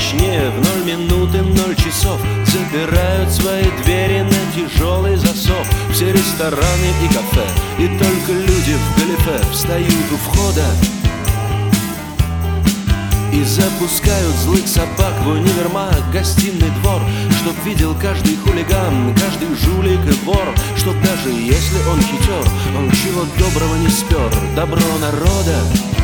точнее в 0 минуты 0 часов запирают свои двери на тяжелый засов. Все рестораны и кафе, и только люди в галифе встают у входа и запускают злых собак в универмаг, гостиный двор, чтоб видел каждый хулиган, каждый жулик и вор, чтоб даже если он хитер, он чего доброго не спер. Добро народа.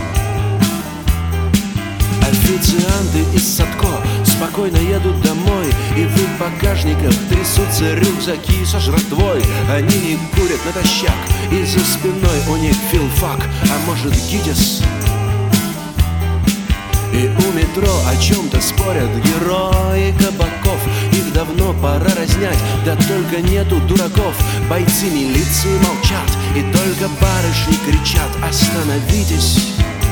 Официанты из Садко спокойно едут домой, и в их багажниках трясутся рюкзаки со жратвой. Они не курят натощак, и за спиной у них филфак, а может ГИТИС. И у метро о чем-то спорят герои кабаков. Их давно пора разнять, да только нету дураков. Бойцы милиции молчат, и только барышни кричат: остановитесь.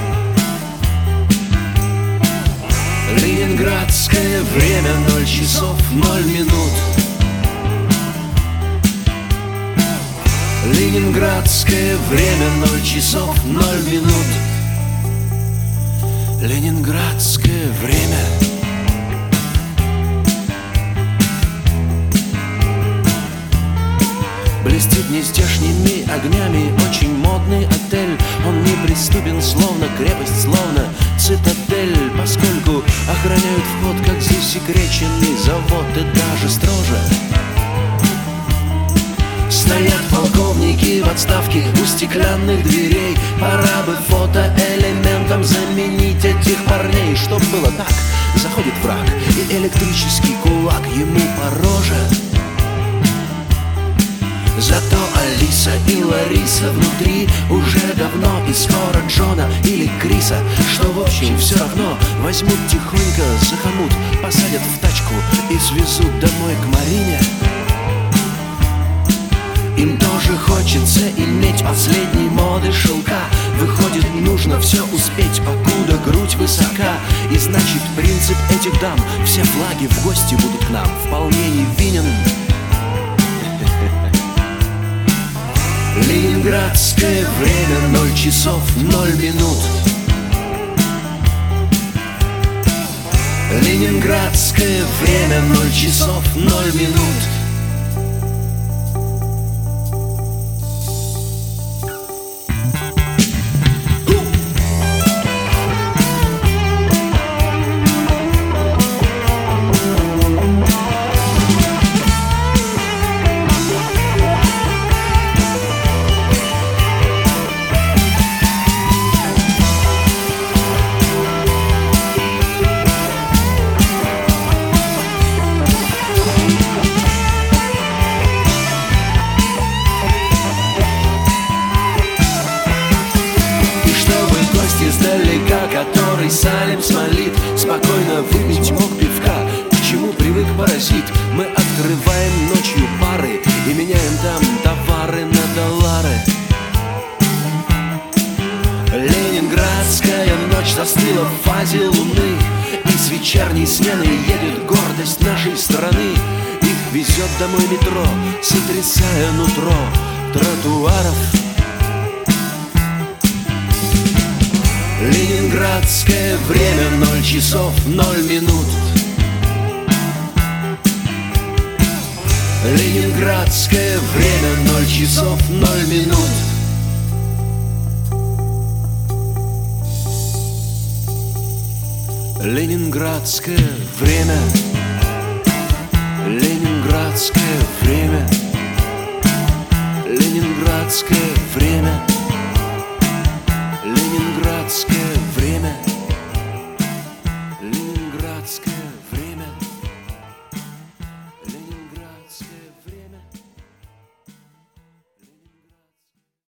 Ленинградское время, 0 часов 0 минут. Ленинградское время, 0 часов 0 минут. Ленинградское время. Блестит нездешними огнями очень модный отель. Он неприступен, словно крепость, словно цитадель, поскольку охраняют вход, как засекреченный завод, и даже строже. Стоят полковники в отставке у стеклянных дверей. Пора бы фотоэлементом заменить этих парней. Чтоб было так, заходит враг, и электрический кулак ему по роже. Зато Алиса и Лариса внутри уже давно, и скоро Джона или Криса, что в общем все равно, возьмут тихонько за хомут, посадят в тачку и свезут домой к Марине. Им тоже хочется иметь последней моды шелка. Выходит, нужно все успеть, покуда грудь высока. И значит, принцип этих дам: все флаги в гости будут к нам, вполне невинен. Ленинградское время, 0 часов 0 минут. Ленинградское время, 0 часов 0 минут. Издалека, который салем смолит, спокойно выпить мог пивка. К чему привык паразит? Мы открываем ночью бары и меняем там товары на доллары. Ленинградская ночь застыла в фазе луны, и с вечерней смены едет гордость нашей страны. Их везет домой метро, сотрясая нутро тротуаров. Ленинградское время, 0 часов 0 минут. Ленинградское время, 0 часов 0 минут. Ленинградское время. Ленинградское время. Ленинградское время.